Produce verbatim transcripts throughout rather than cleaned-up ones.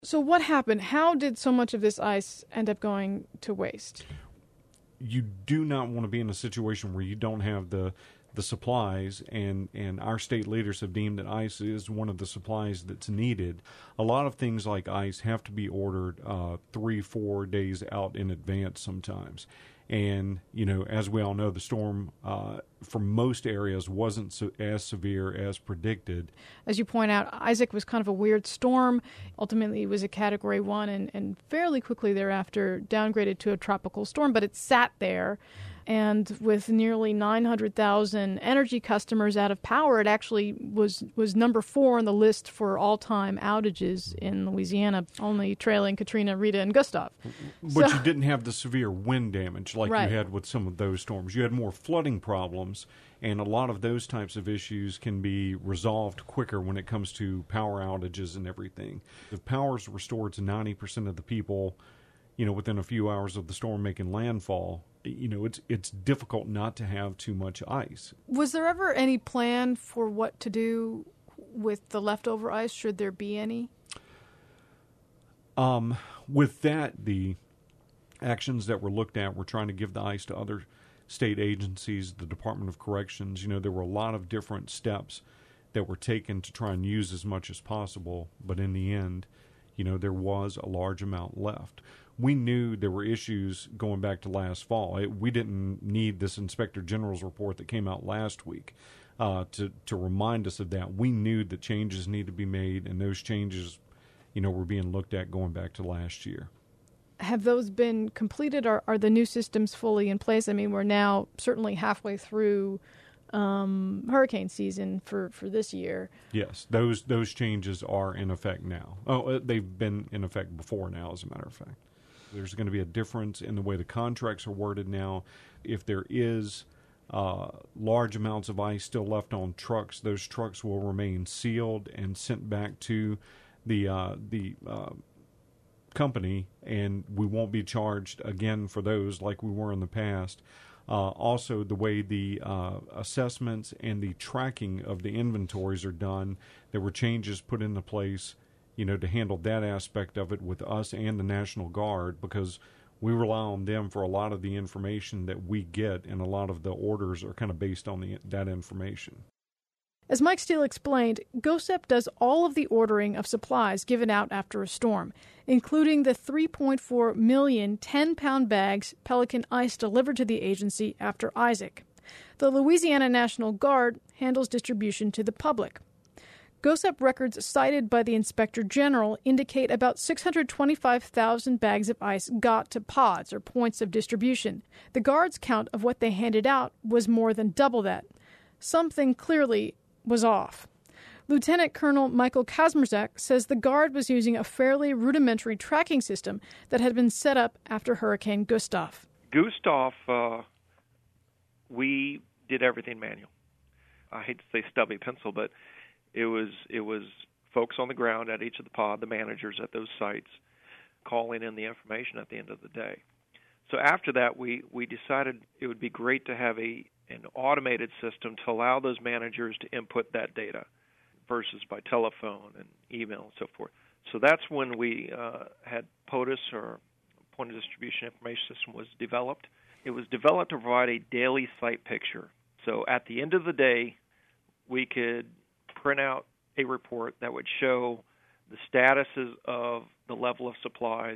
So what happened? How did so much of this ice end up going to waste? You do not want to be in a situation where you don't have the the supplies, and, and our state leaders have deemed that ice is one of the supplies that's needed. A lot of things like ice have to be ordered uh, three, four days out in advance sometimes. And, you know, as we all know, the storm uh, for most areas wasn't so, as severe as predicted. As you point out, Isaac was kind of a weird storm. Ultimately, it was a Category one and, and fairly quickly thereafter downgraded to a tropical storm, but it sat there. And with nearly nine hundred thousand energy customers out of power, it actually was, was number four on the list for all-time outages in Louisiana, only trailing Katrina, Rita, and Gustav. But so, you didn't have the severe wind damage like right. you had with some of those storms. You had more flooding problems, and a lot of those types of issues can be resolved quicker when it comes to power outages and everything. If power is restored to ninety percent of the people, you know, within a few hours of the storm making landfall, you know, it's it's difficult not to have too much ice. Was there ever any plan for what to do with the leftover ice, should there be any? Um, with that, the actions that were looked at were trying to give the ice to other state agencies, the Department of Corrections. You know, there were a lot of different steps that were taken to try and use as much as possible, but in the end, you know, there was a large amount left. We knew there were issues going back to last fall. It, we didn't need this Inspector General's report that came out last week uh, to, to remind us of that. We knew that changes needed to be made, and those changes, you know, were being looked at going back to last year. Have those been completed? Or are the new systems fully in place? I mean, we're now certainly halfway through um, hurricane season for, for this year. Yes, those those changes are in effect now. Oh, they've been in effect before now, as a matter of fact. There's going to be a difference in the way the contracts are worded now. If there is uh, large amounts of ice still left on trucks, those trucks will remain sealed and sent back to the uh, the uh, company, and we won't be charged again for those like we were in the past. Uh, also, the way the uh, assessments and the tracking of the inventories are done, there were changes put into place, you know, to handle that aspect of it with us and the National Guard, because we rely on them for a lot of the information that we get, and a lot of the orders are kind of based on the, that information. As Mike Steele explained, GOSEP does all of the ordering of supplies given out after a storm, including the three point four million ten-pound bags Pelican Ice delivered to the agency after Isaac. The Louisiana National Guard handles distribution to the public. GOSEP records cited by the Inspector General indicate about six hundred twenty-five thousand bags of ice got to pods, or points of distribution. The Guard's count of what they handed out was more than double that. Something clearly was off. Lieutenant Colonel Michael Kazmierzak says the Guard was using a fairly rudimentary tracking system that had been set up after Hurricane Gustav. Gustav, uh, we did everything manual. I hate to say stubby pencil, but it was it was folks on the ground at each of the pod, the managers at those sites, calling in the information at the end of the day. So after that, we, we decided it would be great to have a an automated system to allow those managers to input that data versus by telephone and email and so forth. So that's when we uh, had POTUS, or Point of Distribution Information System, was developed. It was developed to provide a daily site picture. So at the end of the day, we could print out a report that would show the statuses of the level of supplies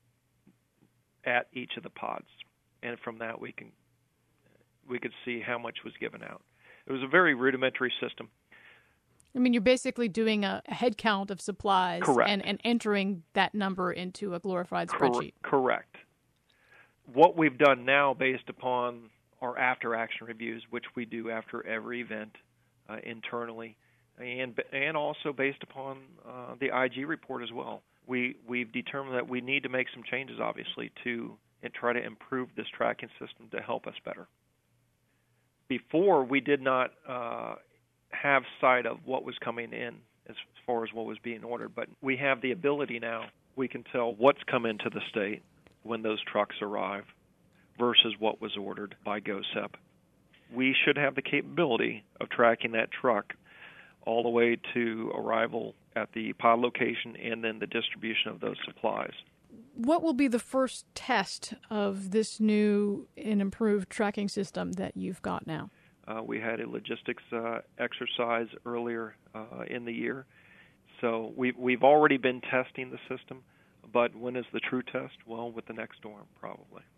at each of the pods, and from that we can we could see how much was given out. It was a very rudimentary system. I mean, you're basically doing a, a head count of supplies. Correct. And, and entering that number into a glorified spreadsheet. Cor- correct. What we've done now, based upon our after-action reviews, which we do after every event uh, internally, and and also based upon uh, the I G report as well, we, we've determined that we need to make some changes, obviously, to and try to improve this tracking system to help us better. Before, we did not uh, have sight of what was coming in as far as what was being ordered, but we have the ability now. We can tell what's come into the state when those trucks arrive versus what was ordered by GOSEP. We should have the capability of tracking that truck all the way to arrival at the pod location and then the distribution of those supplies. What will be the first test of this new and improved tracking system that you've got now? Uh, we had a logistics uh, exercise earlier uh, in the year. So we've, we've already been testing the system, but when is the true test? Well, with the next storm, probably.